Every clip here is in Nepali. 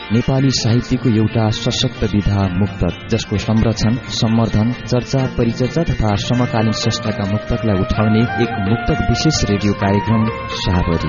नेपाली साहित्यको एउटा सशक्त विधा मुक्तक, जसको संरक्षण, सम्वर्धन, चर्चा, परिचर्चा तथा समकालीन स्रष्टाका मुक्तकलाई उठाउने एक मुक्तक विशेष रेडियो कार्यक्रम साबरी।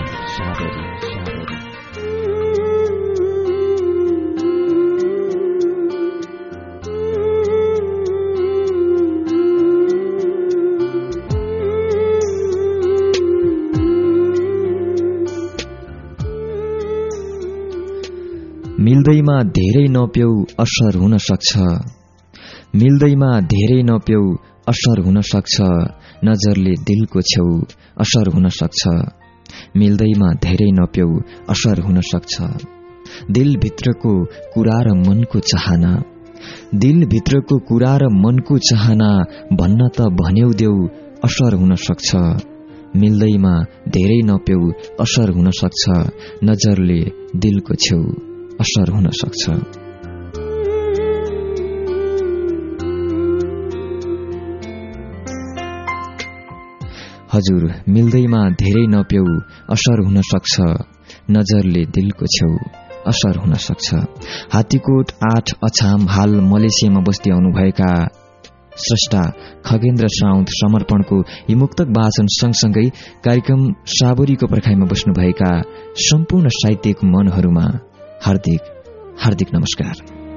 मिल्दैमा धेरै नप्यौ असर हुन सक्छ, मिल्दैमा धेरै नप्यौ असर हुन सक्छ, नजरले दिलको छेउ असर हुन सक्छ, मिल्दैमा धेरै नप्यौ असर हुन सक्छ। दिलभित्रको कुरा र मनको चाहना, दिलभित्रको कुरा र मनको चाहना भन्न त भन्यौ देऊ असर हुन सक्छ, मिल्दैमा धेरै नप्यौ असर हुन सक्छ, नजरले दिलको छेउ असर हुन सक्छ। हजुर, मिल्दैमा धेरै नप्यौ असर हुन सक्छ, नजरले दिलको छेउ असर हुन सक्छ। हात्तीकोट 8 अछाम हाल मलेसियामा बस्दै आउनुभएका स्रष्टा खगेन्द्र साउन्त समर्पणको यी मुक्तक वाचन सँगसँगै कार्यक्रम साबरीको पर्खाइमा बस्नुभएका सम्पूर्ण साहित्यिक मनहरूमा हार्दिक हार्दिक नमस्कार।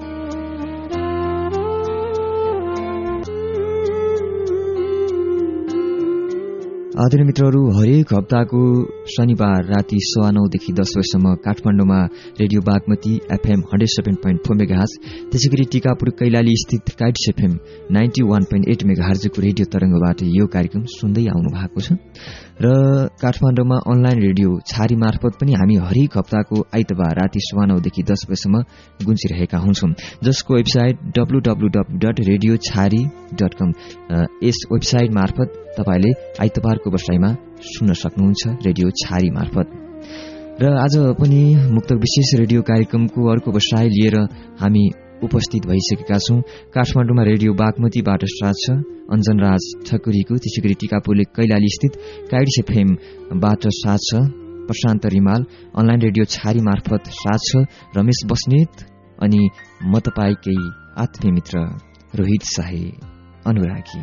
आदरणीय मित्रहरू, हरेक हप्ताको शनिबार राति 9:15 देखि 10 बजेसम्म काठमाडौँमा रेडियो बागमती FM 107.4 मेगाहर्ज, त्यसैगरी टीकापुर कैलाली स्थित काइट्स FM 91.8 मेगाहर्जको रेडियो तरंगबाट यो कार्यक्रम सुन्दै आउनु भएको छ। र काठमाडौँमा अनलाइन रेडियो छारी मार्फत पनि हामी हरेक हप्ताको आइतबार राति 9:15 देखि 10 बजेसम्म गुन्जिरहेका हुन्छौं, जसको वेबसाइट www.radiochari.com, यस वेबसाइट मार्फत तपाईले आइतबारको बसाइमा सुन्न सक्नुहुन्छ रेडियो छारी मार्फत। र आज पनि मुक्तक विशेष रेडियो कार्यक्रमको अर्को बसाइ लिएर हामी उपस्थित भइसकेका छौं। काठमाडौँमा रेडियो बागमतीबाट साथ छ अञ्जनराज ठकुरीको, त्यसैगरी टीकापुरले कैलाली स्थित काइट्स एफएमबाट साथ छ प्रशान्त रिमाल, अनलाइन रेडियो छारी मार्फत साथ छ रमेश बस्नेत, अनि म तपाईकै आत्मीय मित्र रोहित शाही अनुरागी।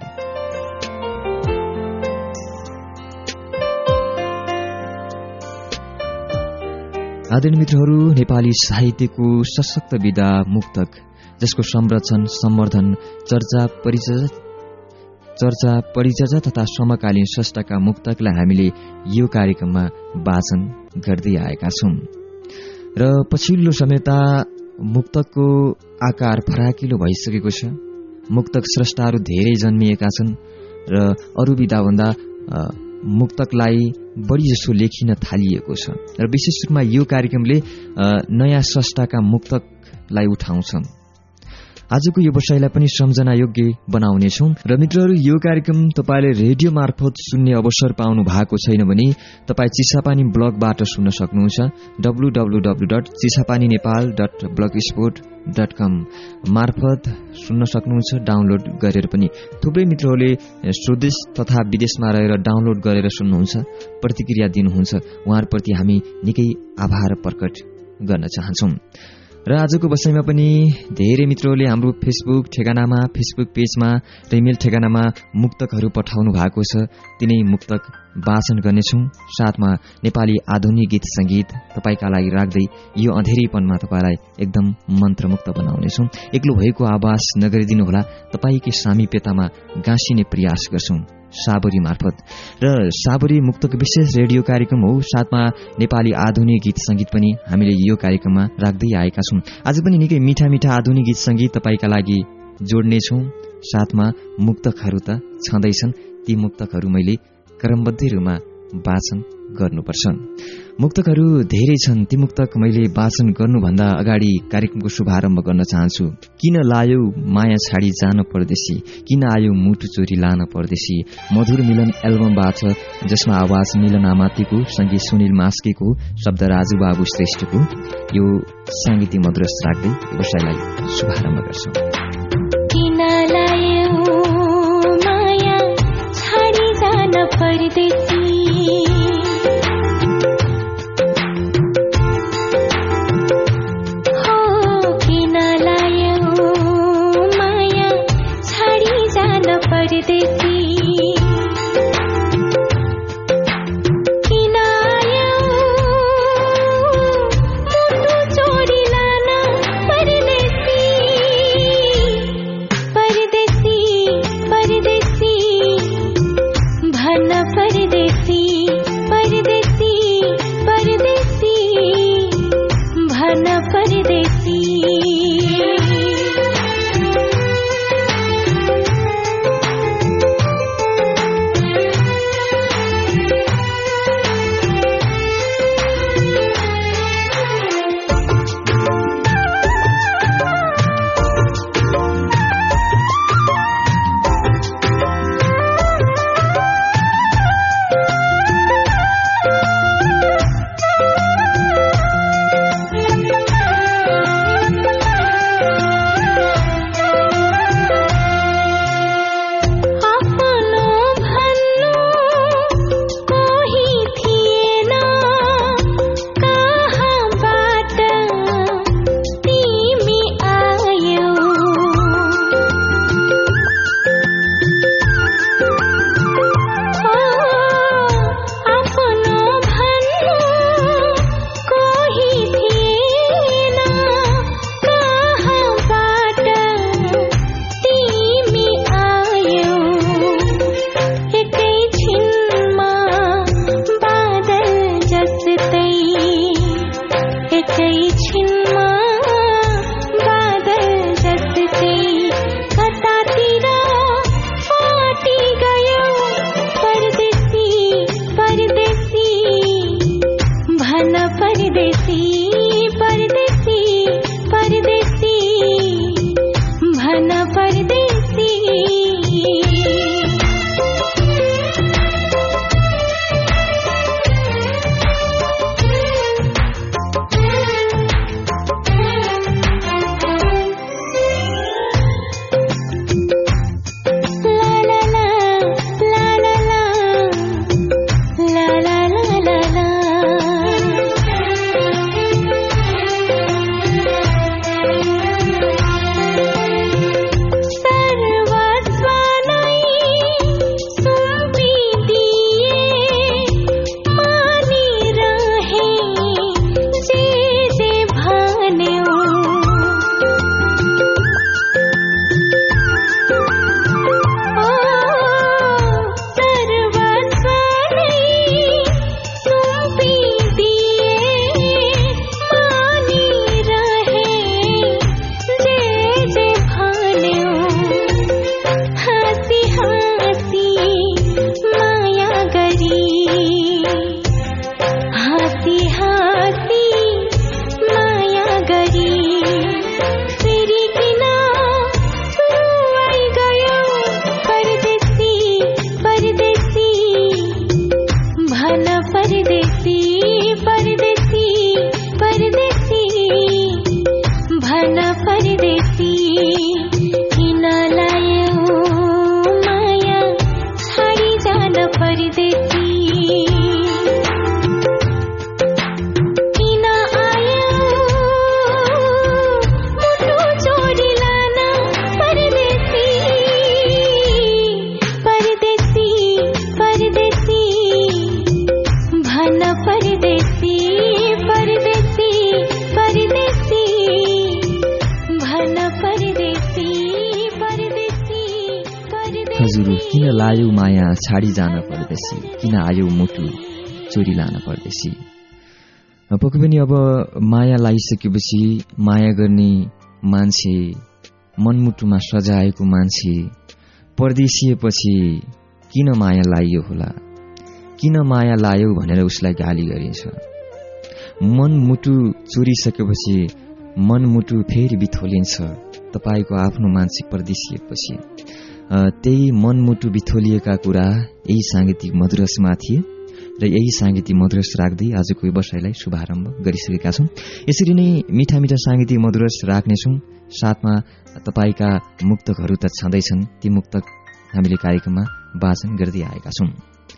आदरणीय मित्रहरू, नेपाली साहित्यको सशक्त विधा मुक्तक, जसको संरक्षण, सम्वर्धन, चर्चा, परिचर्चा तथा समकालीन स्रष्टाका मुक्तकलाई हामीले यो कार्यक्रममा वाचन गर्दै आएका छौं। र पछिल्लो समयता मुक्तकको आकार फराकिलो भइसकेको छ। मुक्तक स्रष्टाहरू धेरै जन्मिएका छन् र अरू विधाभन्दा मुक्तकलाई बढी जसो लेखिन थालिएको छ। र विशेष रूपमा यो कार्यक्रमले नयाँ स्रष्टाका मुक्तकलाई उठाउँछ। आजको यो बसाइलाई पनि सम्झना योग्य बनाउनेछौं। र मित्रहरू, यो कार्यक्रम तपाईले रेडियो मार्फत सुन्ने अवसर पाउनु भएको छैन भने तपाई चिसापानी ब्लगबाट सुन्न सक्नुहुन्छ। www.chisapaninepal.blogspot.com मार्फत सुन्न सक्नुहुन्छ, डाउनलोड गरेर पनि। थुप्रै मित्रहरूले स्वदेश तथा विदेशमा रहेर डाउनलोड गरेर सुन्नुहुन्छ, प्रतिक्रिया दिनुहुन्छ, उहाँहरूप्रति हामी निकै आभार प्रकट गर्न चाहन्छौं। र आजको बसाइमा पनि धेरै मित्रहरूले हाम्रो फेसबुक ठेगानामा, फेसबुक पेजमा र इमेल ठेगानामा मुक्तकहरू पठाउनु भएको छ। तिनै मुक्तक वाचन गर्नेछौं। साथमा नेपाली आधुनिक गीत संगीत तपाईका लागि राख्दै यो अँधेरीपनमा तपाईलाई एकदम मन्त्रमुक्त बनाउनेछौं। एक्लो भएको आवाज नगरिदिनुहोला, तपाईकै सामीप्यतामा गाँसिने प्रयास गर्छौं साबरी मार्फत। र साबरी मुक्तक विशेष रेडियो कार्यक्रम हो, साथमा नेपाली आधुनिक गीत संगीत पनि हामीले यो कार्यक्रममा राख्दै आएका छौं। आज पनि निकै मिठा मिठा आधुनिक गीत संगीत तपाईका लागि जोड्नेछौं। साथमा मुक्तकहरू त छँदैछन्, ती मुक्तकहरू मैले क्रमबद्ध रूपमा वाचन गर्नुपर्छ। मुक्तकहरू धेरै छन्, ती मुक्तक मैले वाचन गर्नुभन्दा अगाडि कार्यक्रमको शुभारम्भ गर्न चाहन्छु। किन लायो माया छाडी जान परदेशी, किन आयो मुटु चोरी लान परदेशी, मधुर मिलन एल्बमबाट, जसमा आवाज मिलन आमातीको, संगीत सुनिल मास्केको, शब्द राजु बाबु श्रेष्ठको, यो सांगीतिक मधुरस राख्दै व्यवसायलाई शुभारम्भ गर्छौं। किन लायो माया छाडी जान परदेशी, हो एकैछिनमा बादल जस्तै कतातिर फाटी गयो परदेशी परदेशी भन परदेशी परदेशी परदेशी भन परदेशी किन लायौ माया छाडी जान पर्दैसी किन आयौ मुटु चोरी लान पर्दैसी। पक्कै पनि अब माया लागिसकेपछि माया गर्ने मान्छे मनमुटुमा सजाएको मान्छे परदेशिएपछि किन माया लाइयो होला किन माया लायौ भनेर उसलाई गाली गरिन्छ। मनमुटु चोरिसकेपछि मनमुटु फेरि बिथोलिन्छ। तपाईको आफ्नो मान्छे परदेशिएपछि त्यही मनमुटु बिथोलिएका कुरा यही सांगीतिक मधुरसमा थिए र यही सांगीतिक मधुरस राख्दै आजको व्यवसायलाई शुभारम्भ गरिसकेका छौं। यसरी नै मिठा मिठा सांगीतिक मधुरस राख्नेछौं। साथमा तपाईका मुक्तकहरू त छँदैछन्, ती मुक्तक हामीले कार्यक्रममा वाचन गर्दै आएका छौं।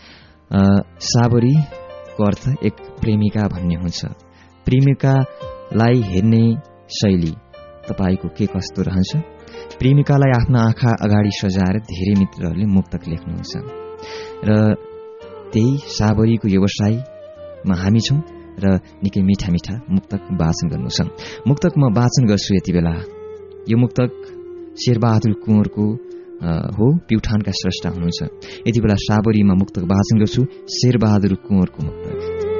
साबरीको अर्थ एक प्रेमिका भन्ने हुन्छ। प्रेमिकालाई हेर्ने शैली तपाईको के कस्तो रहन्छ? प्रेमिकालाई आफ्ना आँखा अगाडि सजाएर धेरै मित्रहरूले मुक्तक लेख्नुहुन्छ र त्यही साबरीको व्यवसायमा हामी छौं र निकै मिठा मिठा मुक्तक वाचन गर्नु छ। मुक्तक म वाचन गर्छु यति बेला। यो मुक्तक शेरबहादुर कुँवरको हो, प्युठानका स्रष्टा हुनुहुन्छ। यति बेला साबरीमा मुक्तक वाचन गर्छु शेरबहादुर कुँवरको मुक्तक।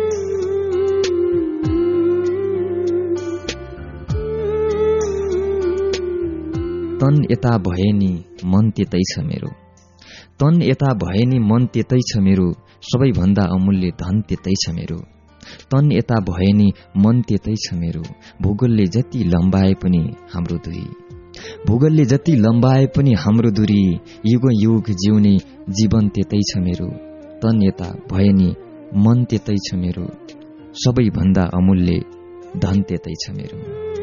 तन यता भए नि मन त्यतै छ मेरो, तन यता भए नि मन त्यतै छ मेरो, सबैभन्दा अमूल्य धन त्यतै छ मेरो। तन यता भए नि मन त्यतै छ मेरो, भूगोलले जति लम्बाए पनि हाम्रो दूरी, भूगोलले जति लम्बाए पनि हाम्रो दूरी, युग युग जिउने जीवन त्यतै छ मेरो। तन यता भए नि मन त्यतै छ मेरो, सबैभन्दा अमूल्य धन त्यतै छ मेरो।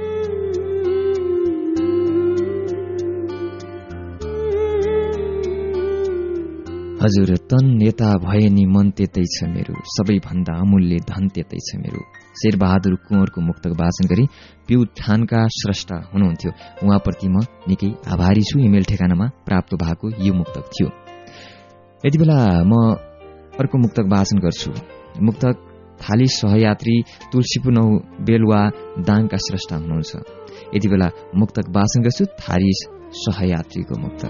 हजुर, तन यता भए नि मन त्यतै छ मेरो, सबैभन्दा अमूल्य धन त्यतै छ मेरो। शेरबहादुर कुँवरको मुक्तक वाचन गरी प्युठानका स्रष्टा हुनुहुन्थ्यो। उहाँप्रति म निकै आभारी छु। इमेल ठेगानामा प्राप्त भएको यो मुक्तक थियो। यति बेला म अर्को मुक्तक वाचन गर्छु। मुक्तक थाली सहयात्री तुलसीपुनौ बेलुवा दाङका स्रष्टा हुनुहुन्छ। यति बेला मुक्तक वाचन गर्छु थाली सहयात्रीको मुक्तक।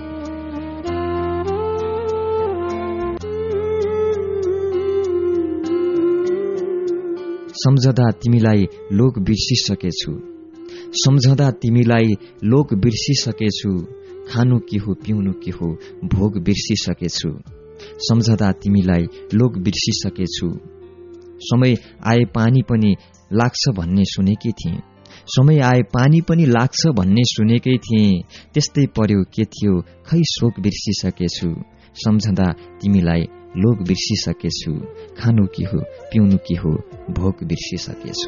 सम्झदा तिमीलाई लोक बिर्सिसकेछु सम्झदा तिमीलाई लोक बिर्सिसकेछु खानु के हो पिउनु के हो भोग बिर्सिसकेछु सम्झदा तिमीलाई लोक बिर्सिसकेछु समय आए पानी पनि लाग्छ भन्ने सुनेकै थिएँ समय आए पानी पनि लाग्छ भन्ने सुनेकै थिएँ त्यस्तै पर्यो के थियो खै शोक बिर्सिसकेछु सम्झदा तिमीलाई लोक बिर्सिसकेछु खानु के हो पिउनु के हो भोग बिर्सिसकेछु।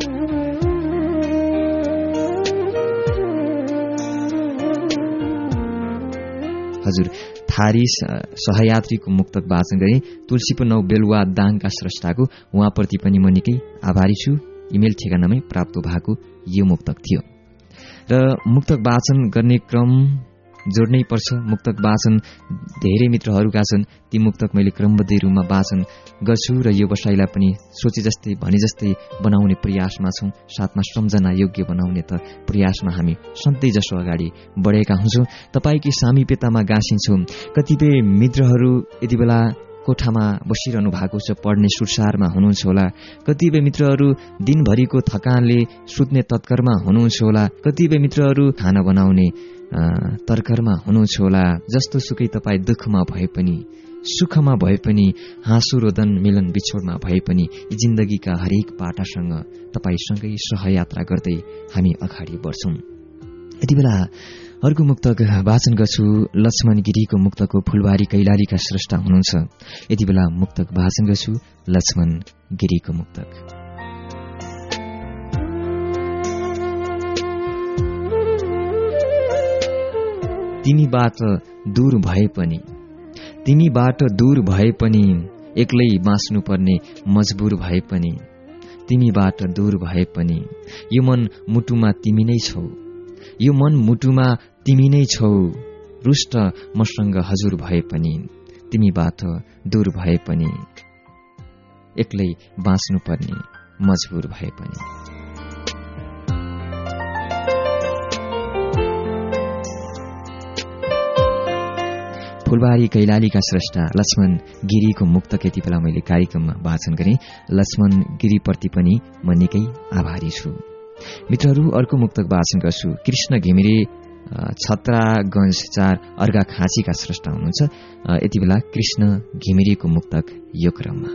हजुर थारी सहयात्रीको मुक्तक वाचन गरे तुलसीको नौ बेलुवा दाङका स्रष्टाको उहाँप्रति पनि म निकै आभारी छु। इमेल ठेगानामै प्राप्त भएको यो मुक्तक थियो र मुक्तक वाचन गर्ने क्रम जोड्नै पर्छ। मुक्तक वाचन धेरै मित्रहरूका छन् ती मुक्तक मैले क्रमबद्ध रूपमा वाचन गर्छु र यो बसाइलाई पनि सोचे जस्तै भने जस्तै बनाउने प्रयासमा छौं साथमा सम्झना योग्य बनाउने त प्रयासमा हामी सधैँ जसो अगाडि बढेका हुन्छौं। तपाईकै सामीप्यतामा गाँसिन्छौं। कतिपय मित्रहरू यति बेला कोठामा बसिरहनु भएको छ पढ्ने सुरसारमा हुनुहुन्छ होला कतिपय मित्रहरू दिनभरिको थकानले सुत्ने तत्करमा हुनुहुन्छ होला कतिपय मित्रहरू खाना बनाउने तर्करमा हुनुहुन्छ होला जस्तो सुकै तपाई दुःखमा भए पनि सुखमा भए पनि हाँसो रोदन मिलन बिछोडमा भए पनि जिन्दगीका हरेक पाटासँग तपाईसँगै सहयात्रा गर्दै हामी अगाडि बढ्छौं। यति बेला अर्को मुक्तक वाचन गर्छु लक्ष्मण गिरीको मुक्तको फुलबारी कैलालीका स्रष्टा हुनुहुन्छ। यति बेला मुक्तक वाचन गर्छु लक्ष्मण गिरीको मुक्तक। तिमीबाट दूर भए पनि एक्लै बाँच्नु पर्ने मजबुर भए पनि तिमीबाट दूर भए पनि यो मन मुटुमा तिमी नै छौ यो मन मुटुमा तिमी नै छौ रुष्ट मसँग हजुर भए पनि तिमीबाट दूर भए पनि एक्लै बाँच्नु पर्ने मजबुर भए पनि। फुलबारी कैलालीका स्रष्टा लक्ष्मण गिरीको मुक्तक यति बेला मैले कार्यक्रममा वाचन गरेँ। लक्ष्मण गिरीप्रति पनि म निकै आभारी छु। मित्रहरू अर्को मुक्तक वाचन गर्छु कृष्ण घिमिरे छत्रागञ्ज 4 अर्घा खाँचीका स्रष्टा हुनुहुन्छ। यति बेला कृष्ण घिमिरेको मुक्तक यो क्रममा।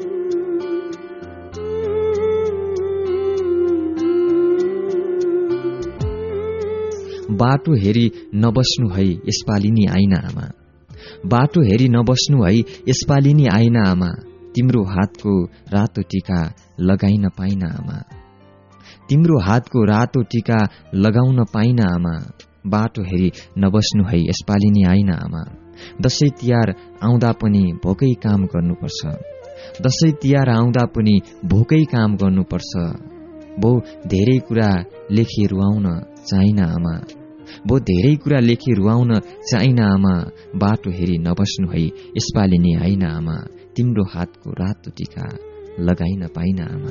बाटो हेरी नबस्नु है यसपालिनी आइना आमा बाटो हेरी नबस्नु है यसपालिनी आइना आमा तिम्रो हातको रातो टीका लगाइन पाइन आमा तिम्रो हातको रातो टीका लगाउन पाइन आमा बाटो हेरी नबस्नु है यसपालिनी आइन आमा दशैं तिहार आउँदा पनि भोकै काम गर्नुपर्छ दशैं तिहार आउँदा पनि भोकै काम गर्नुपर्छ बो धेरै कुरा लेखी रुवाउन चाहिन आमा बो धेरै कुरा लेखी रुवाउन चाहिन आमा बाटो हेरी नबस्नु है यसपालिनी आइन आमा तिम्रो हातको रातो टीका लगाइन पाइन आमा।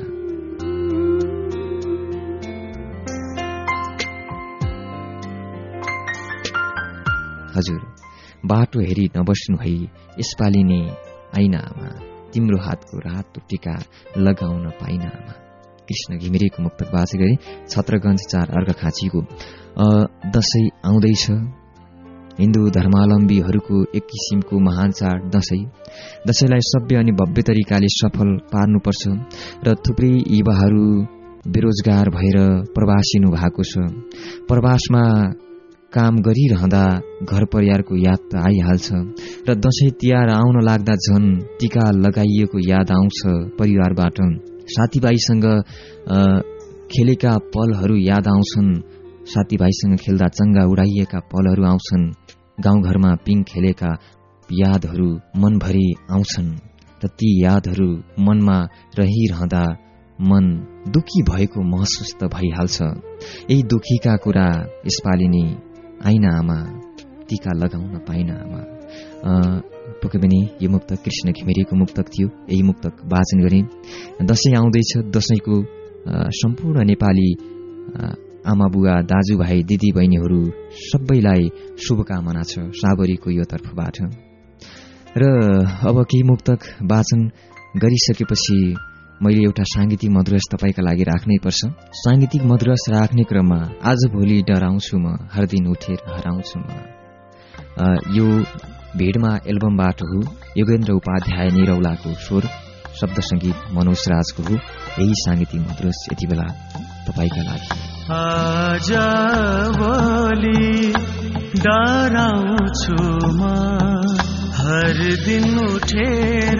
हजुर बाटो हेरी नबस्नु है यसपालिनी आइन आमा तिम्रो हातको रातो टीका लगाउन पाइन आमा। कृष्ण घिमिरेको मुक्तक वाचन गरे छत्रगञ्ज 4 अर्घाखाँचीको। दशैं आउँदैछ हिन्दू धर्मावलम्बीहरूको एक किसिमको महान चाड दशैंलाई सभ्य अनि भव्य तरिकाले सफल पार्नुपर्छ र थुप्रै युवाहरू बेरोजगार भएर प्रवासिनु भएको छ। प्रवासमा काम गरिरहँदा घर परिवारको याद त आइहाल्छ र दशैं तिहार आउन लाग्दा झन् टीका लगाइएको याद आउँछ परिवारबाट साथीभाइसँग खेलेका पलहरू याद आउँछन् साथीभाइसँग खेल्दा चङ्गा उडाइएका पलहरू आउँछन् गाउँघरमा पिङ खेलेका यादहरू मनभरि आउँछन् र ती यादहरू मनमा रहिरहँदा मन दुखी भएको महसुस त भइहाल्छ। यही दुखीका कुरा यसपालिनी आइन आमा टीका लगाउन पाइन आमा। पक्कै पनि यो मुक्तक कृष्ण घिमिरेको मुक्तक थियो। यही मुक्तक वाचन गरे। दशैं आउँदैछ दशैंको सम्पूर्ण नेपाली आमा बुवा दाजुभाइ दिदी बहिनीहरू सबैलाई शुभकामना छ साबरीको यो तर्फबाट। र अब केही मुक्तक वाचन गरिसकेपछि मैले एउटा साङ्गीतिक मधुरस तपाईका लागि राख्नै पर्छ। साङ्गीतिक मधुरस राख्ने क्रममा आज भोलि डराउँछु म, हर दिन उठेर हराउँछु म। यो भिडमा एल्बमबाट हो, योगेन्द्र उपाध्याय निरौलाको स्वर, शब्द संगीत मनोज राजको हो। यही साङ्गीतिक मधुरस यति बेला तपाईका लागि। आज भोलि डराउँछु म, हर दिन उठेर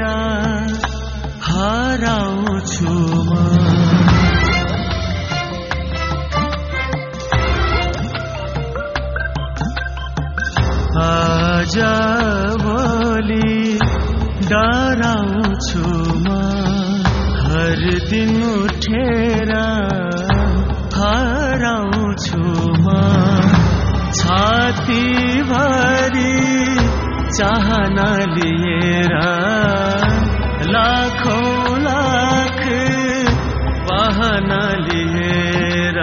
हराउँछु म। आज भोलि डराउँछु म, हर दिन उठेर हराउँछु म। छाती भरी चाहना लिएर लाखौं लाख बहाना लिएर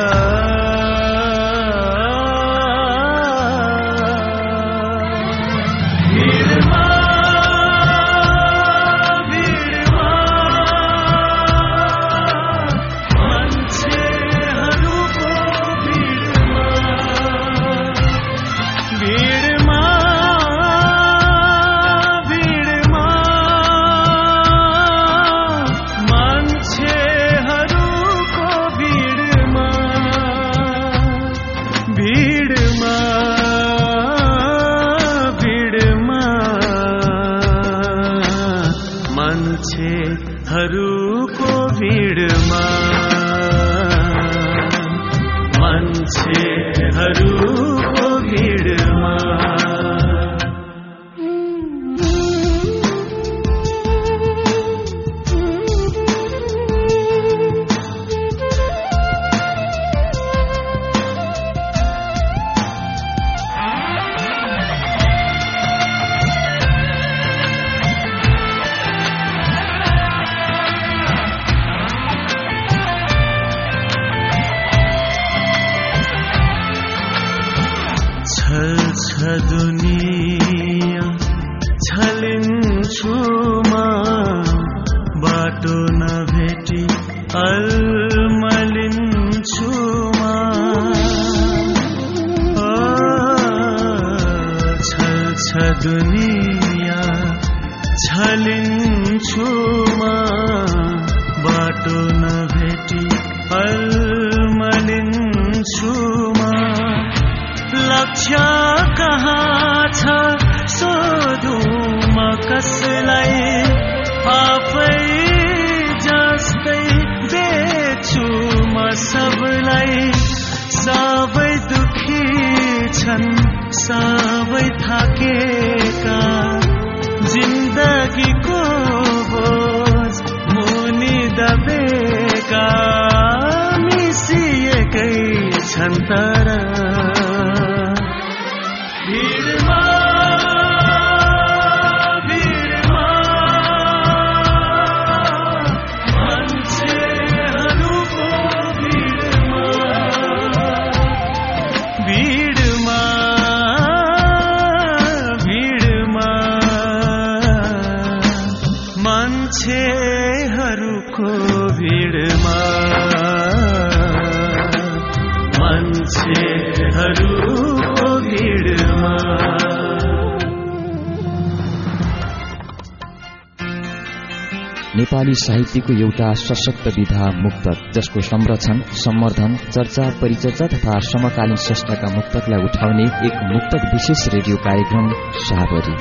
नेपाली साहित्यको एउटा सशक्त विधा मुक्तक, जसको संरक्षण, सम्वर्धन, चर्चा, परिचर्चा तथा समकालीन स्रष्टाका मुक्तकलाई उठाउने एक मुक्तक विशेष रेडियो कार्यक्रम साबरी।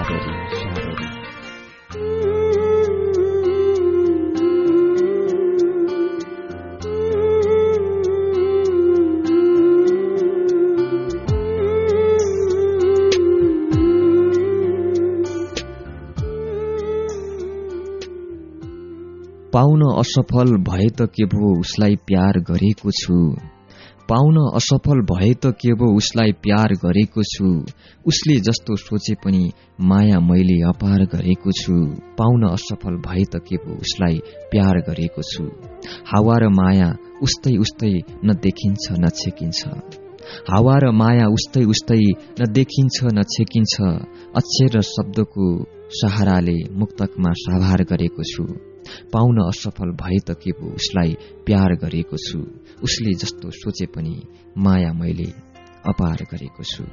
पाउन असफल भए त के भो उसलाई प्यार गरेको छु। पाउन असफल भए त के भो उसलाई प्यार गरेको छु। उसले जस्तो सोचे पनि माया मैले अपार गरेको छु। पाउन असफल भए त के भो उसलाई प्यार गरेको छु। हावा र माया उस्तै उस्तै न देखिन्छ न छेकिन्छ। हावा र माया उस्तै उस्तै न देखिन्छ न छेकिन्छ। अक्षर र शब्दको सहाराले मुक्तकमा साभार गरेको छु। पाउन असफल भए त के पो उसलाई प्यार गरेको छु उसले जस्तो सोचे पनि माया मैले अपार गरेको छु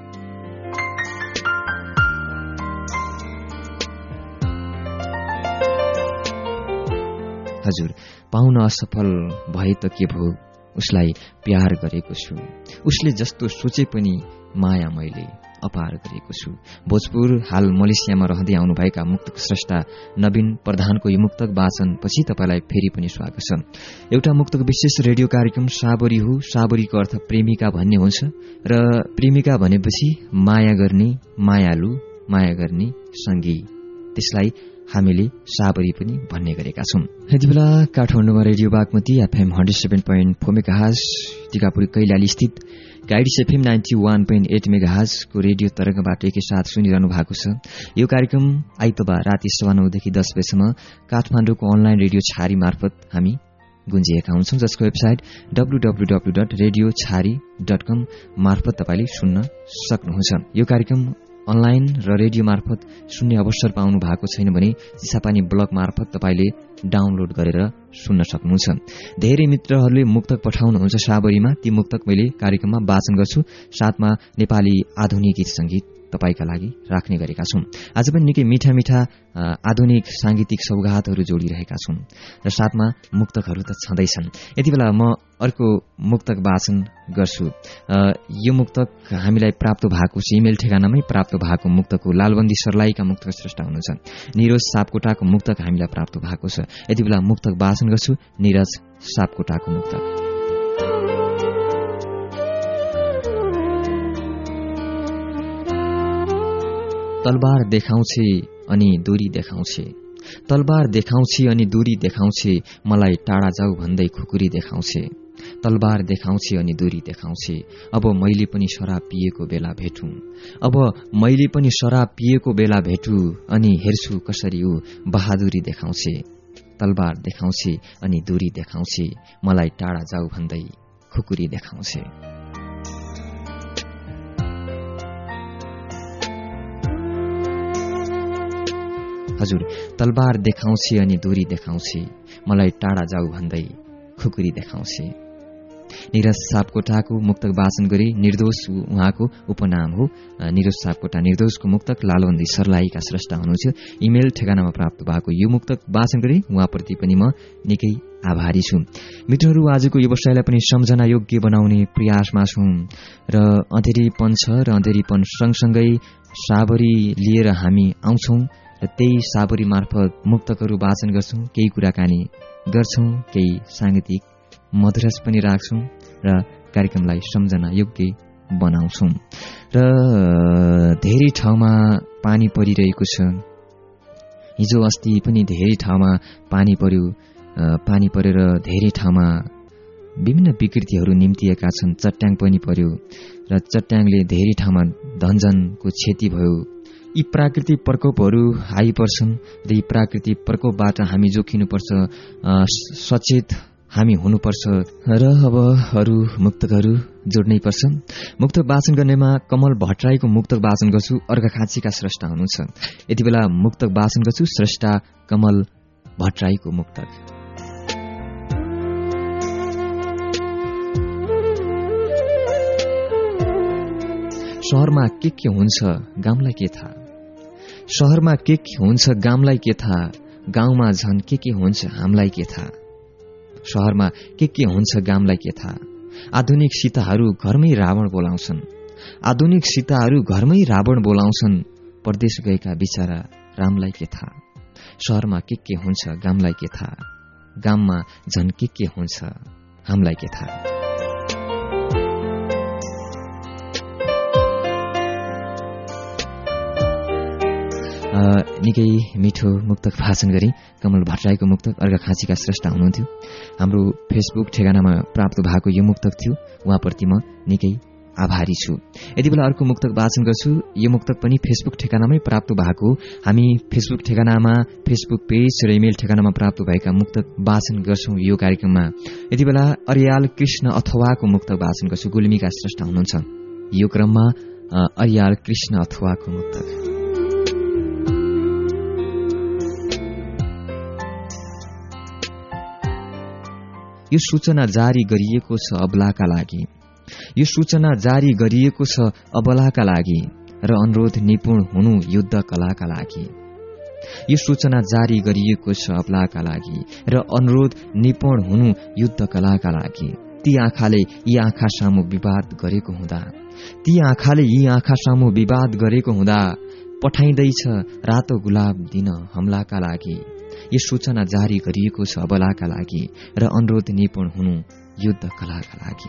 हजुर पाउन असफल भए त के भो उसलाई प्यार गरेको छु उसले जस्तो सोचे पनि माया मैले अपार गरेको छु भोजपुर हाल मलेसियामा रहँदै आउनुभएका मुक्तक स्रष्टा नवीन प्रधानको यो मुक्तक वाचनपछि तपाईलाई फेरि पनि स्वागत छ एउटा मुक्तक विशेष रेडियो कार्यक्रम साबरी हो साबरीको अर्थ प्रेमिका भन्ने हुन्छ र प्रेमिका भनेपछि माया गर्ने मायालु माया गर्ने सँगै त्यसलाई हामीले साबरी पनि भन्ने गरेका छौं यति बेला काठमाडौँमा radio Bagmati FM 107.4 megahertz Tikapur Kailali स्थित गाइड्स एफएम 91.8 मेगाहर्ज को रेडियो तरंगबाट एकैसाथ सुनिरहनु भएको छ यो कार्यक्रम आइतबार राति 9:30 देखि 10 बजेसम्म काठमाडौँको अनलाइन रेडियो छारी मार्फत हामी गुन्जिएका हुन्छौं जसको वेबसाइट www.radiochari.com मार्फत तपाईले सुन्न सक्नुहुन्छ यो कार्यक्रम अनलाइन र रेडियो मार्फत सुन्ने अवसर पाउनु भएको छैन भने चिसापानी ब्लग मार्फत तपाईले डाउनलोड गरेर सुन्न सक्नुहुन्छ धेरै मित्रहरूले मुक्तक पठाउनुहुन्छ साबरीमा ती मुक्तक मैले कार्यक्रममा वाचन गर्छु साथमा नेपाली आधुनिक गीत संगीत तपाईका लागि राख्ने गरेका छौं आज पनि निकै मिठा मिठा आधुनिक सांगीतिक सौगातहरू जोडिरहेका छौं र साथमा मुक्तकहरू त छँदैछन् यति बेला म अर्को मुक्तक वाचन गर्छु यो मुक्तक हामीलाई प्राप्त भएको छ इमेल ठेगानामै प्राप्त भएको मुक्तकको लालबन्दी सर्लाहीका मुक्तक स्रष्टा हुनुहुन्छ निरज सापकोटाको मुक्तक हामीलाई प्राप्त भएको छ यति बेला मुक्तक वाचन गर्छु निरज सापकोटाको मुक्तक तलवार देखाउँछे अनि दूरी देखाउँछे तलवार देखाउँछे अनि दूरी देखाउँछे मलाई टाढा जाऊ भन्दै खुकुरी देखाउँछे तलवार देखाउँछे अनि दूरी देखाउँछे अब मैले पनि शराब पिएको बेला भेटुँ अब मैले पनि शराब पिएको बेला भेटु अनि हेर्छु कसरी ऊ बहादुरी देखाउँछे तलवार देखाउँछे अनि दूरी देखाउँछे मलाई टाढा जाऊ भन्दै खुकुरी देखाउँछे हजुर तलवार देखाउँछे अनि दूरी देखाउँछे मलाई टाढा जाऊ भन्दै खुकुरी देखाउँछे निरज सापकोटाको मुक्तक वाचन गरी निर्दोष उहाँको उपनाम हो निरज सापकोटा निर्दोषको मुक्तक लालबन्दी सर्लाहीका स्रष्टा हुनुहुन्छ इमेल ठेगानामा प्राप्त भएको यो मुक्तक वाचन गरी उहाँप्रति पनि म निकै आभारी छु मित्रहरू आजको व्यवसायलाई पनि सम्झना योग्य बनाउने प्रयासमा छौं र अँधेरीपन छ र अँधेरीपन सँगसँगै साबरी लिएर हामी आउँछौं र त्यही साबरी मार्फत मुक्तकहरू वाचन गर्छौं केही कुराकानी गर्छौं केही सांगीतिक मधुरस पनि राख्छौं र कार्यक्रमलाई सम्झना योग्य बनाउँछौं र धेरै ठाउँमा पानी परिरहेको छ हिजो अस्ति पनि धेरै ठाउँमा पानी पर्यो पानी परेर धेरै ठाउँमा विभिन्न विकृतिहरू निम्तिएका छन् चट्याङ पनि पर्यो र चट्याङले धेरै ठाउँमा धनजनको क्षति भयो यी प्राकृतिक प्रकोपहरू आइपर्छन् र यी प्राकृतिक प्रकोपबाट हामी जोखिनुपर्छ सचेत हामी हुनुपर्छ र अब अरू मुक्तकहरू जोड्नै पर्छ मुक्तक वाचन गर्नेमा कमल भट्टराईको मुक्तक वाचन गर्छु अर्घाखाँचीका स्रष्टा हुनुहुन्छ यति बेला मुक्तक वाचन गर्छु स्रष्टा कमल भट्टराईको मुक्तक शहरमा के हुन्छ गाउँलाई के थाहा शहरमा के हुन्छ गाउँलाई के थाहा गाउँमा झन् के हुन्छ हामीलाई के थाहा शहरमा के हुन्छ गाउँलाई के थाहा आधुनिक सीताहरू घरमै रावण बोलाउँछन् आधुनिक सीताहरू घरमै रावण बोलाउँछन् परदेश गएका बिचारा रामलाई के थाहा शहरमा के हुन्छ गाउँलाई के थाहा गाउँमा झन् के हुन्छ हामीलाई के थाहा निकै मिठो मुक्तक भाषण गरी कमल भट्टराईको मुक्तक अर्घाखाँचीका स्रष्टा हुनुहुन्थ्यो हाम्रो फेसबुक ठेगानामा प्राप्त भएको यो मुक्तक थियो उहाँप्रति म निकै आभारी छु यति बेला अर्को मुक्तक वाचन गर्छु यो मुक्तक पनि फेसबुक ठेगानामै प्राप्त भएको हामी फेसबुक ठेगानामा फेसबुक पेज र इमेल ठेगानामा प्राप्त भएका मुक्तक वाचन गर्छौं यो कार्यक्रममा यति बेला अर्याल कृष्ण अथवाको मुक्तक वाचन गर्छु गुल्मीका स्रष्टा हुनुहुन्छ यो क्रममा अर्याल कृष्ण अथवाको मुक्तक यो सूचना जारी गरिएको छ अबलाका लागि, यो सूचना जारी गरिएको छ अबलाका लागि र अनुरोध निपुण हुनु युद्ध कलाका लागि। यो सूचना जारी गरिएको छ अबलाका लागि र अनुरोध निपुण हुनु युद्ध कलाका लागि। ती आँखाले यी आँखा सामु विवाद गरेको हुँदा, ती आँखाले यी आँखा सामु विवाद गरेको हुँदा पठाइँदैछ रातो गुलाब दिन हमलाका लागि। यो सूचना जारी गरिएको छ अबलाका लागि र अनुरोध निपुण हुनु युद्ध कलाका लागि।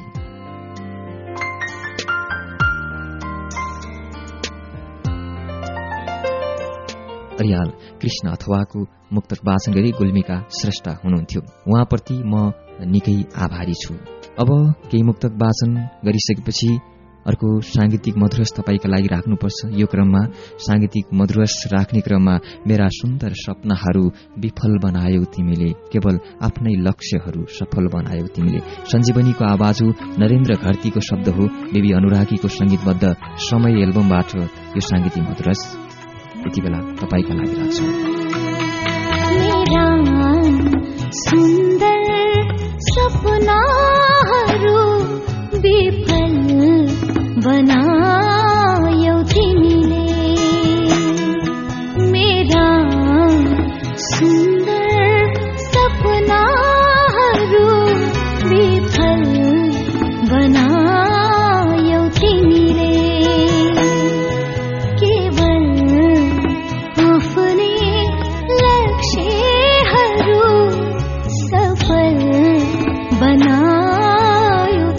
अरियाल कृष्ण अथवाको मुक्तक वाचन गरी गुल्मीका श्रेष्ठ हुनुहुन्थ्यो। उहाँप्रति म निकै आभारी छु। अब केही मुक्तक वाचन गरिसकेपछि अर्को सांगीतिक मधुरस तपाईका लागि राख्नुपर्छ। यो क्रममा सांगीतिक मधुरस राख्ने क्रममा मेरा सुन्दर सपनाहरू विफल बनायौ तिमीले, केवल आफ्नै लक्ष्यहरू सफल बनायौ तिमीले। सञ्जीवनीको आवाज हो, नरेन्द्र घरतीको शब्द हो, बेबी अनुरागीको संगीतबद्ध समय एल्बमबाट यो सांगीतिक मधुरस यति बेला तपाईका लागि राख्छु। सुन्दर सपनाहरू विफल बनायौ तिमीले, मेरा सुन्दर सपनाहरू विफल बनायौ तिमीले, केवल आफ्नै लक्ष्यहरू सफल बनायौ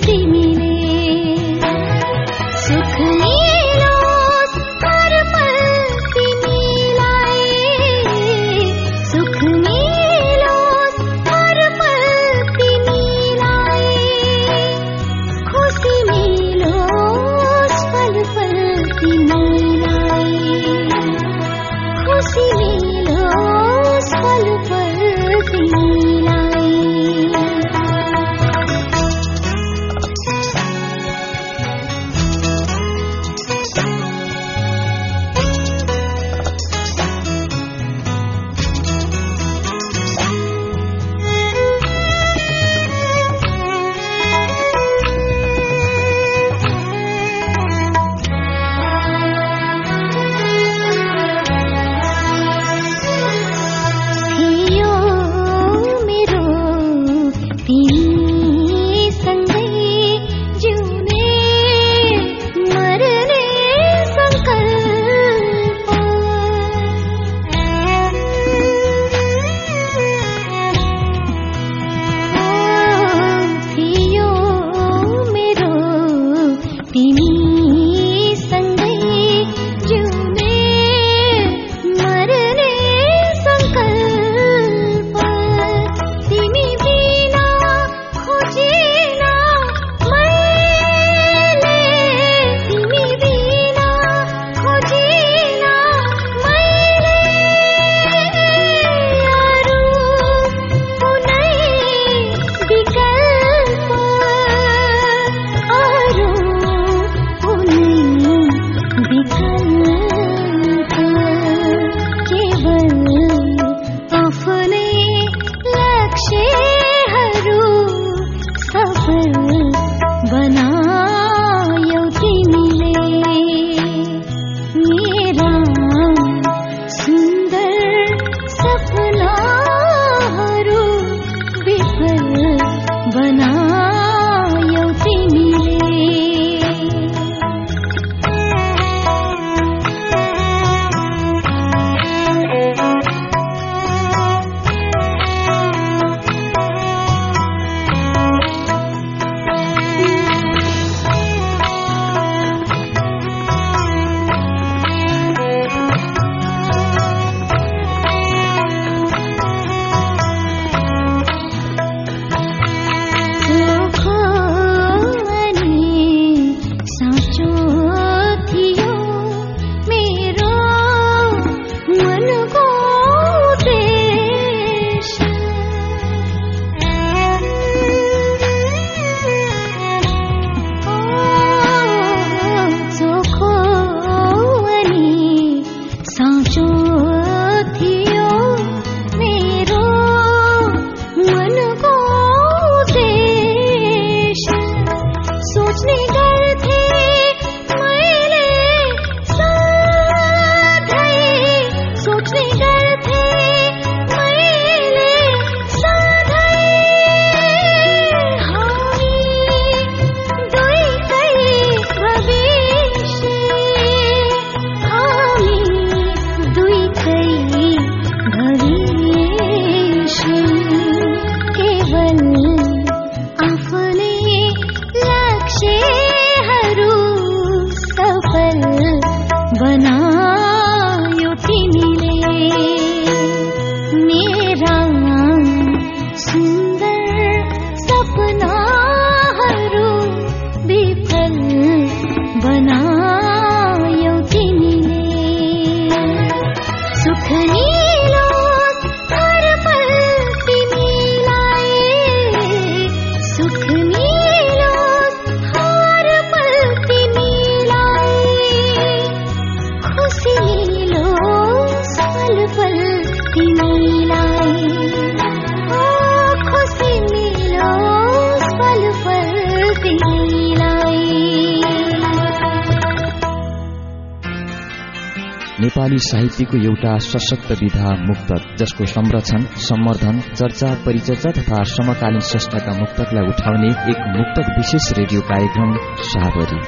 नेपाली साहित्यको एउटा सशक्त विधा मुक्तक जसको संरक्षण, सम्वर्धन, चर्चा, परिचर्चा तथा समकालीन स्रष्टाका मुक्तकलाई उठाउने एक मुक्तक विशेष रेडियो कार्यक्रम साबरी।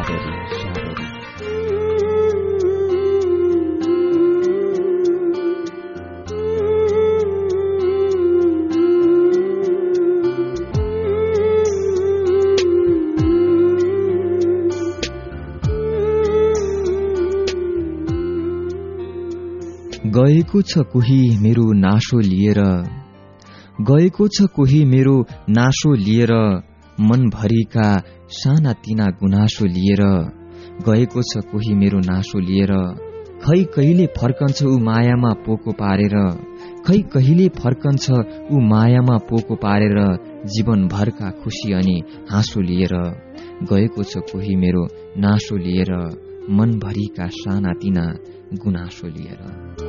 गएको छ कोही मेरो नासो लिएर, गएको छ कोही मेरो नासो लिएर, मनभरिका साना तिना गुनासो लिएर, गएको छ कोही मेरो नासो लिएर, खै कहिले फर्कन्छ ऊ मायामा पोको पारेर, खै कहिले फर्कन्छ ऊ मायामा पोको पारेर, जीवनभरका खुशी अनि हाँसो लिएर, गएको छ कोही मेरो नासो लिएर, मनभरिका साना तिना गुनासो लिएर।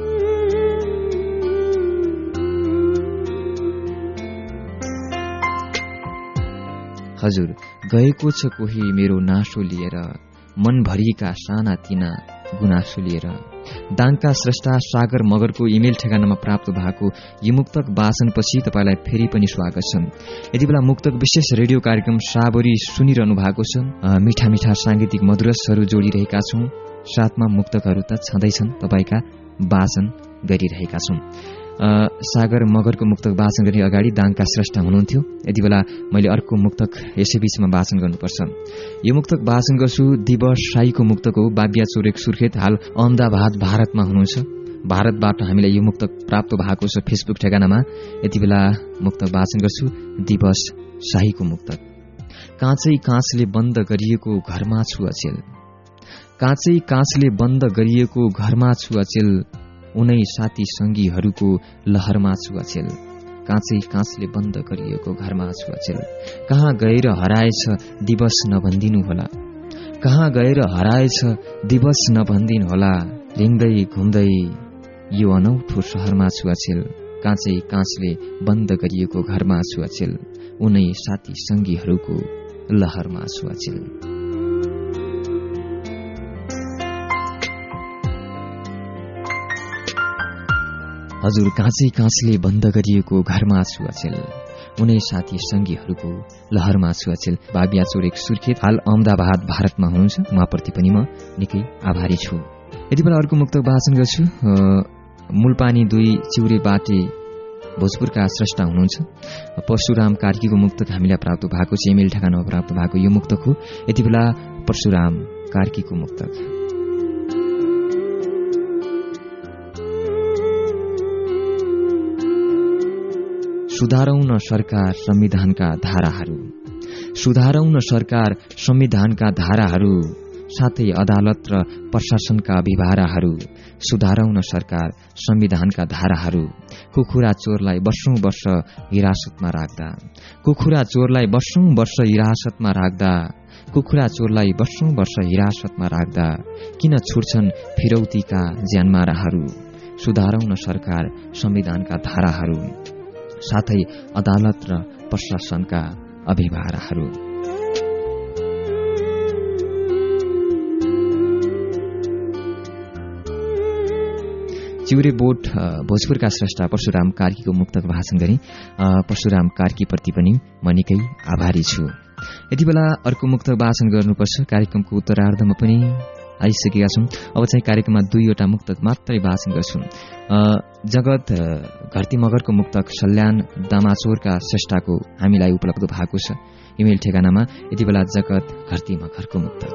हजुर, गएको छ कोही मेरो नासो लिएर, मनभरिका साना तिना गुनासो लिएर। दाङका स्रष्टा सागर मगरको इमेल ठेगानामा प्राप्त भएको यो मुक्तक वाचनपछि तपाईलाई फेरि पनि स्वागत छ। यति बेला मुक्तक विशेष रेडियो कार्यक्रम साबरी सुनिरहनु भएको छ। मिठा मिठा सांगीतिक मधुरसहरू जोडिरहेका छौं, साथमा मुक्तकहरू त छँदैछन्, तपाईका वाचन गरिरहेका छौं। सागर मगरको मुक्तक वाचन गर्ने अगाडि दाङका स्रष्टा हुनुहुन्थ्यो। यति बेला मैले अर्को मुक्तक यसै बीचमा वाचन गर्नुपर्छ। यो मुक्तक वाचन गर्छु दिवस साईको मुक्तक हो। बाबिया चोरेक सुर्खेत हाल अहमदाबाद भारतमा हुनुहुन्छ। भारतबाट हामीलाई यो मुक्तक प्राप्त भएको छ फेसबुक ठेगानामा। यति बेला मुक्तक वाचन गर्छु दिवस साईको मुक्तक। काँचै काँचले बन्द गरिएको घरमा छु अचेल, काँचै काँचले बन्द गरिएको घरमा छु अचेल, उनै साथी संगीहरूको लहरमा छु अचेल, काँचै काँचले बन्द गरिएको घरमा छु अचेल। कहाँ गएर हराएछ दिवस नभन्दिनु होला, कहाँ गएर हराएछ दिवस नभन्दिनु होला, लिङ्दै घुम्दै यो अनौठो शहरमा छु अचेल, काँचै काँचले बन्द गरिएको घरमा छु अचेल, उनै साथी संगीहरूको लहरमा छु अचेल। हजुर, काँचै काँचले बन्द गरिएको घरमा छु अचेल, उनै साथी संगीहरूको लहरमा छु अचेल। बाबिया चोरेक सुर्खेत हाल अहमदाबाद भारतमा हुनुहुन्छ। उहाँप्रति पनि म निकै आभारी छु। यति बेला अर्को मुक्तक वाचन गर्छु। मूलपानी 2 चिउरे बाटे भोजपुरका स्रष्टा हुनुहुन्छ। परशुराम कार्कीको मुक्तक हामीलाई प्राप्त भएको छ, इमेल ठेगानामा प्राप्त भएको यो मुक्तक हो। यति बेला परशुराम कार्कीको मुक्तक। सुधारौं न सरकार संविधानका धाराहरू, सुधारौं न सरकार संविधानका धाराहरू, साथै अदालत र प्रशासनका अभिभाराहरू, सुधारौं न सरकार संविधानका धाराहरू। कुखुरा चोरलाई वर्षौं वर्ष हिरासतमा राख्दा, कुखुरा चोरलाई वर्षौं वर्ष हिरासतमा राख्दा, कुखुरा चोरलाई वर्षौं वर्ष हिरासतमा राख्दा, किन छुट्छन् फिरौतीका ज्यानमाराहरू। सुधारौं न सरकार संविधानका धाराहरू, साथै अदालत र प्रशासनका अभिभाराहरू। चिउरे बोट भोजपुरका स्रष्टा परशुराम कार्कीको मुक्तक वाचन गरे। परशुराम कार्कीप्रति पनि म निकै आभारी छु। यति बेला अर्को मुक्तक वाचन गर्नुपर्छ। कार्यक्रमको उत्तरार्धमा पनि आइसकेका छौं। अब चाहिँ कार्यक्रममा 2वटा मुक्तक मात्रै वाचन गर्छु। जगत घरती मगरको मुक्तक सल्यान दामाचोरका श्रेष्ठाको हामीलाई उपलब्ध भएको छ इमेल ठेगानामा। यति बेला जगत घरती मगरको मुक्तक।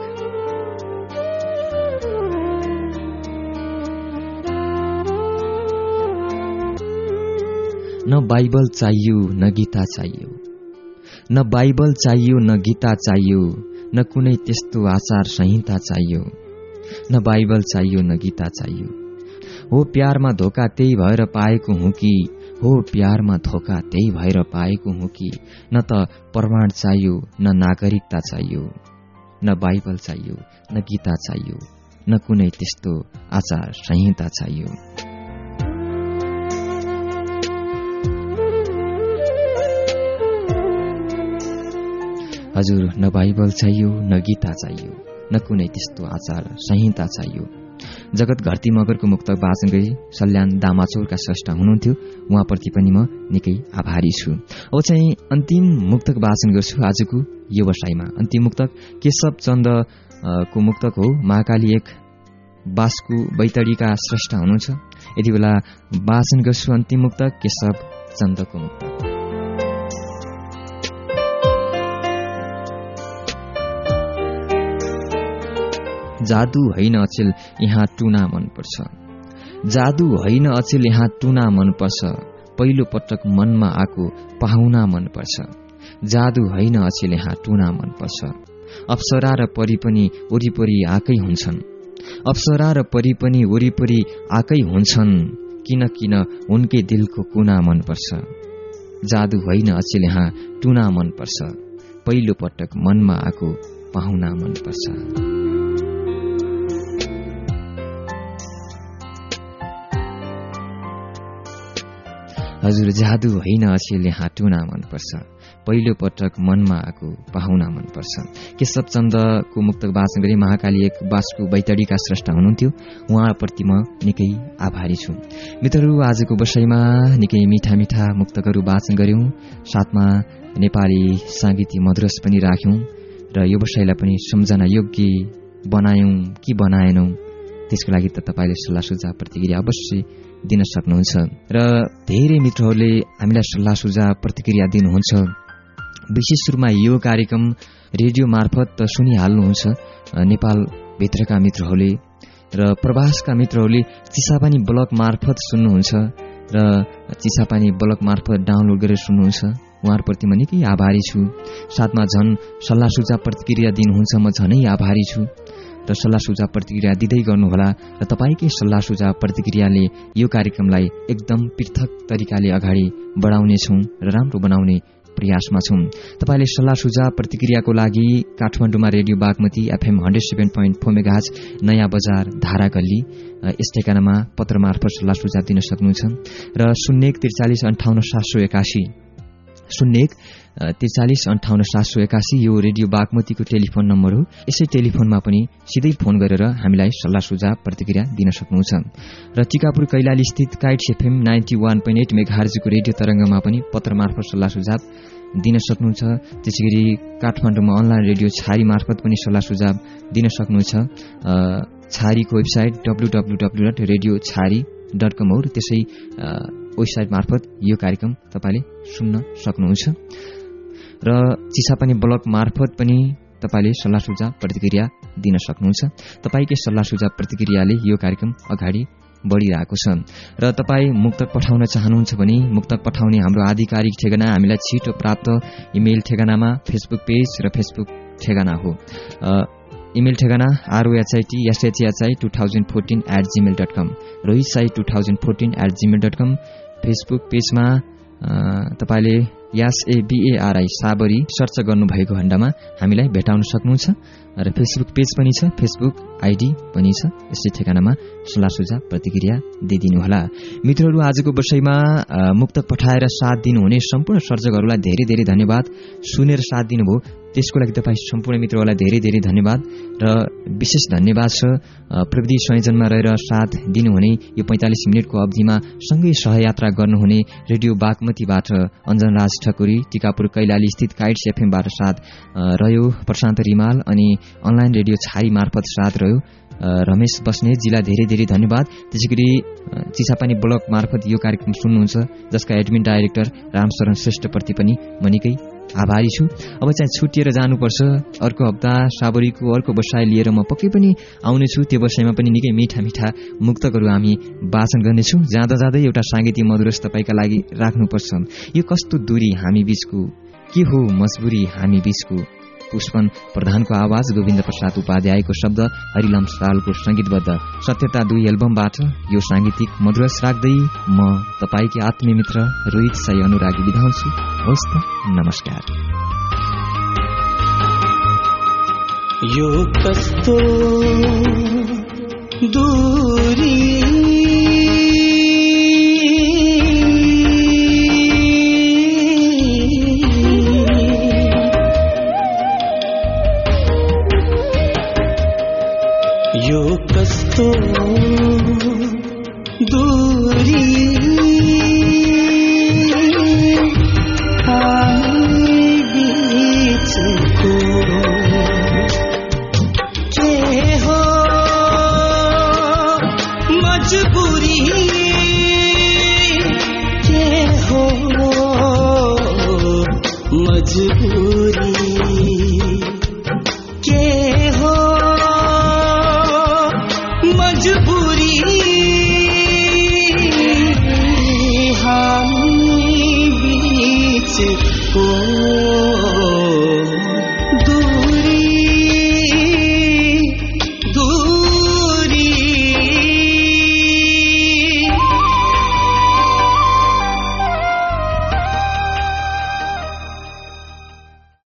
न बाइबल चाहियो न गीता चाहियो, न बाइबल चाहियो न गीता चाहियो, न कुनै त्यस्तो आचार संहिता चाहियो, न बाइबल चाहियो न गीता चाहियो। हो प्यारमा धोका त्यही भएर पाएको हुँ कि, हो प्यारमा धोका त्यही भएर पाएको हुँ कि, न त प्रमाण चाहियो न नागरिकता चाहियो, न बाइबल चाहियो न गीता चाहियो, न कुनै त्यस्तो आचार संहिता चाहियो। हजुर, न बाइबल चाहियो न गीता चाहियो, न कुनै त्यस्तो आचार संहिता चाहियो, जगत घरती मगरको मुक्तक वाचन गरी सल्यान दामाचौरका स्रष्टा हुनुहुन्थ्यो, उहाँप्रति पनि म निकै आभारी छु। अब चाहिँ अन्तिम मुक्तक वाचन गर्छु आजको व्यवसायमा। अन्तिम मुक्तक केशव चन्दको मुक्तक हो। महाकाली एक बास्कु बैतडीका स्रष्टा हुनुहुन्छ। यति बेला वाचन गर्छु अन्तिम मुक्तक केशव चन्दको मुक्तक। जादु होइन अचेल यहाँ टुना मनपर्छ, जादु होइन अचेल यहाँ टुना मनपर्छ, पहिलो पटक मनमा आएको पाहुना मनपर्छ, जादु होइन अचेल यहाँ टुना मनपर्छ। अप्सरा र परी पनि वरिपरि आएकै हुन्छन्, अप्सरा र परी पनि वरिपरि आएकै हुन्छन्, किन किन उनकै दिलको कुना मनपर्छ, जादु होइन अचेल यहाँ टुना मनपर्छ, पहिलो पटक मनमा आएको पाहुना मनपर्छ। हजुर, जादु होइन अचेल यहाँ टुना मनपर्छ, पहिलो पटक मनमा आएको पाहुना मनपर्छ। केशव चन्दको मुक्तक वाचन गरी महाकाली एक बास्कु बैतडीका स्रष्टा हुनुहुन्थ्यो, उहाँप्रति म निकै आभारी छु। मित्रहरू, आजको बसाइमा निकै मिठा मिठा मुक्तकहरू वाचन गर्यौं, साथमा नेपाली सांगीतिक मधुरस पनि राख्यौं र यो बसाइलाई पनि सम्झना योग्य बनायौं कि बनाएनौं त्यसको लागि त तपाईले सल्लाह सुझाव प्रतिक्रिया अवश्य दिन सक्नुहुन्छ र धेरै मित्रहरूले हामीलाई सल्लाह सुझाव प्रतिक्रिया दिनुहुन्छ। विशेष रूपमा यो कार्यक्रम रेडियो मार्फत त सुनिहाल्नुहुन्छ नेपाल भित्रका मित्रहरूले र प्रवासका मित्रहरूले चिसापानी ब्लग मार्फत सुन्नुहुन्छ र चिसापानी ब्लग मार्फत डाउनलोड गरेर सुन्नुहुन्छ। उहाँहरुप्रति म निकै आभारी छु। साथमा झन सल्लाह सुझाव प्रतिक्रिया दिनुहुन्छ, म झनै आभारी छु र सल्लाह सुझाव प्रतिक्रिया दिँदै गर्नुहोला र तपाईकै सल्लाह सुझाव प्रतिक्रियाले यो कार्यक्रमलाई एकदम पृथक तरिकाले अगाडि बढाउने छौं र राम्रो बनाउने प्रयासमा छौं। तपाईले सल्लाह सुझाव प्रतिक्रियाको लागि काठमाडौँमा रेडियो बागमती FM 107.4 मेगाहर्ज नयाँ बजार धारा गल्ली यस ठेगानामा पत्र मार्फत सल्लाह सुझाव दिन सक्नुहुन्छ र 0143587781 यो रेडियो बागमतीको टेलिफोन नम्बर हो। यसै टेलिफोनमा पनि सिधै फोन गरेर हामीलाई सल्लाह सुझाव प्रतिक्रिया दिन सक्नुहुन्छ र टिकापुर कैलाली स्थित काइट्स FM 91.8 मेगाहर्जको रेडियो तरंगमा पनि पत्र मार्फत सल्लाह सुझाव दिन सक्नुहुन्छ। त्यसैगरी काठमाडौँमा अनलाइन रेडियो छारी मार्फत पनि सल्लाह सुझाव दिन सक्नुहुन्छ। छारीको वेबसाइट www.radiochari.com हो। त्यसै वेबसाइट मार्फत यो कार्यक्रम तपाईले सुन्न सक्नुहुन्छ र चिसापानी ब्लग मार्फत पनि तपाईले सल्लाह सुझाव प्रतिक्रिया दिन सक्नुहुन्छ। तपाईकै सल्लाह सुझाव प्रतिक्रियाले यो कार्यक्रम अगाडि बढिरहेको छ र तपाई मुक्तक पठाउन चाहनुहुन्छ भने मुक्तक पठाउने हाम्रो आधिकारिक ठेगाना हामीलाई छिटो प्राप्त इमेल ठेगानामा फेसबुक पेज र फेसबुक ठेगाना हो। इमेल ठेगाना rohhi2014@gmail.com rohitsai2014@gmail.com। फेसबुक पेजमा तपाईले SABARI साबरी सर्च गर्नुभएको खण्डमा हामीलाई भेटाउन सक्नुहुन्छ र फेसबुक पेज पनि छ, फेसबुक आइडी पनि छ। यसै ठेगानामा सल्लाह सुझाव प्रतिक्रिया दिदिनुहोला। मित्रहरू, आजको विषयमा मुक्तक पठाएर साथ दिनुहुने सम्पूर्ण सर्जकहरूलाई धेरै धेरै धन्यवाद। सुनेर साथ दिनुभयो त्यसको लागि तपाईँ सम्पूर्ण मित्रहरूलाई धेरै धेरै धन्यवाद र विशेष धन्यवाद छ प्रविधि संयोजनमा रहेर साथ दिनुहुने यो 45 मिनटको अवधिमा सँगै सहयात्रा गर्नुहुने रेडियो बागमतीबाट अञ्जन राज ठकुरी, टिकापुर कैलाली स्थित काइट्स एफएमबाट साथ रह्यो प्रशान्त रिमाल अनि अनलाइन रेडियो छारी मार्फत साथ रह्यो रमेश बस्नेतजीलाई धेरै धेरै धन्यवाद। त्यसैगरी चिसापानी ब्लग मार्फत यो कार्यक्रम सुन्नुहुन्छ जसका एडमिन डाइरेक्टर रामशरण श्रेष्ठप्रति पनि म निकै आभारी छु। अब चाहिँ छुटिएर जानुपर्छ। अर्को हप्ता साबरीको अर्को बसाइ लिएर म पक्कै पनि आउनेछु। त्यो बसाइमा पनि निकै मिठा मिठा मुक्तकहरू हामी वाचन गर्नेछौँ। जाँदा जाँदै एउटा सांगीतिक मधुरस तपाईका लागि राख्नुपर्छ। यो कस्तो दूरी हामी बीचको, के हो मजबुरी हामी बीचको। पुष्पन प्रधानको आवाज, गोविन्द प्रसाद उपाध्यायको शब्द, हरिलम सालको संगीतबद्ध सत्यता 2 एल्बमबाट यो सांगीतिक मधुरस राख्दै म तपाईकै आत्मीय मित्र रोहित साई अनुरागी बिदा हुन्छु। हवस् त, नमस्कार। यो कस्तो दूरी यो कस्तो कस्तो